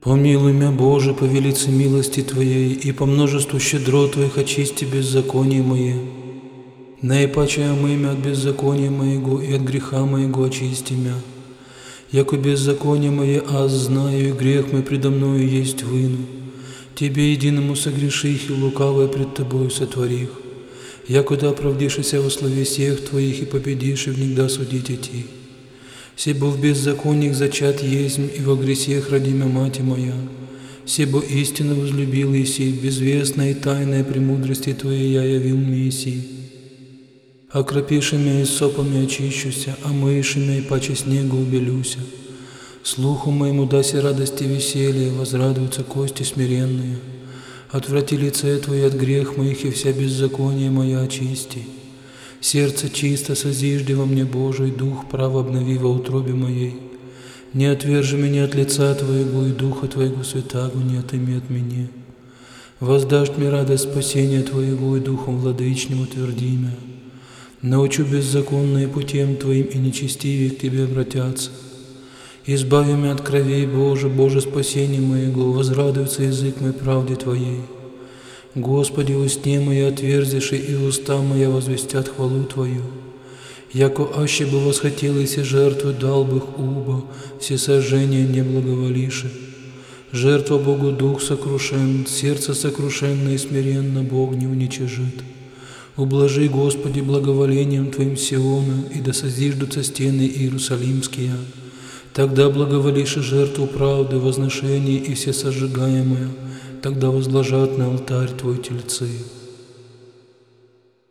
Помилуй мя, Боже, по велице милости Твоей, и по множеству щедрот Твоих очисти беззаконие мое. Наипаче омый мя от беззакония моего, и от греха моего очисти мя. Яко беззаконие мое аз знаю, и грех мой предо мною есть выну. Тебе единому согреших, и лукавое пред Тобою сотворих. Якуда оправдишься во славе всех Твоих, и победишь, и внегда судить идти. Себо в беззакониях зачат есмь, и во гресех родимя мать моя. Себо истинно возлюбил Иси, безвестная и тайная премудрости Твоей я явил мне Иси. Окропиши мя и сопами очищуся, омыиши мя и паче снегу убелюся. Слуху моему даси радости и веселье, возрадуются кости смиренные. Отврати лице Твое от грех моих, и вся беззаконие моя очисти. Сердце чисто созижди во мне, Божий, дух право обнови во утробе моей. Не отвержи меня от лица Твоего, и духа Твоего святаго не отыми от меня. Воздашь мне радость спасения Твоего, и духом владычным утверди мя. Научу беззаконные путем Твоим, и нечестивее к Тебе обратятся. Избави меня от кровей, Боже, Боже, спасение моего, возрадуется язык мой правде Твоей. Господи, устне мои отверзиши, и уста моя возвестят хвалу Твою. Яко аще бы восхотелось, и жертвы дал бы их убо, все сожжения не благоволиши. Жертва Богу дух сокрушен, сердце сокрушенно и смиренно Бог не уничижит. Ублажи, Господи, благоволением Твоим Сиона, и да созиждутся стены Иерусалимские. Тогда благоволишь и жертву правды, возношение и все сожигаемое, тогда возложат на алтарь Твой тельцы.